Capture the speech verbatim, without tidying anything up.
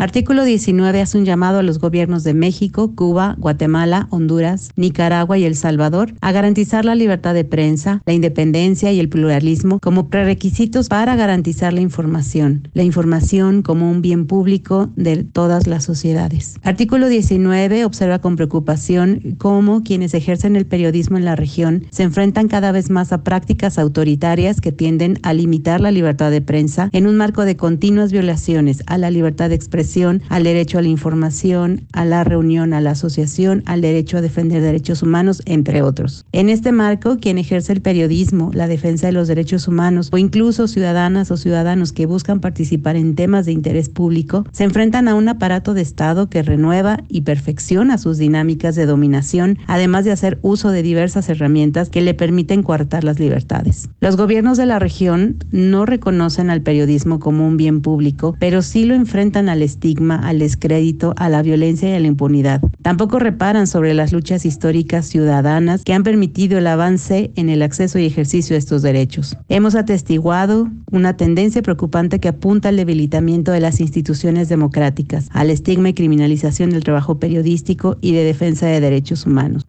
Artículo diecinueve hace un llamado a los gobiernos de México, Cuba, Guatemala, Honduras, Nicaragua y El Salvador a garantizar la libertad de prensa, la independencia y el pluralismo como prerequisitos para garantizar la información, la información como un bien público de todas las sociedades. Artículo diecinueve observa con preocupación cómo quienes ejercen el periodismo en la región se enfrentan cada vez más a prácticas autoritarias que tienden a limitar la libertad de prensa en un marco de continuas violaciones a la libertad de expresión, al derecho a la información, a la reunión, a la asociación, al derecho a defender derechos humanos, entre otros. En este marco, quien ejerce el periodismo, la defensa de los derechos humanos o incluso ciudadanas o ciudadanos que buscan participar en temas de interés público, se enfrentan a un aparato de Estado que renueva y perfecciona sus dinámicas de dominación, además de hacer uso de diversas herramientas que le permiten coartar las libertades. Los gobiernos de la región no reconocen al periodismo como un bien público, pero sí lo enfrentan al estigma, al descrédito, a la violencia y a la impunidad. Tampoco reparan sobre las luchas históricas ciudadanas que han permitido el avance en el acceso y ejercicio de estos derechos. Hemos atestiguado una tendencia preocupante que apunta al debilitamiento de las instituciones democráticas, al estigma y criminalización del trabajo periodístico y de defensa de derechos humanos.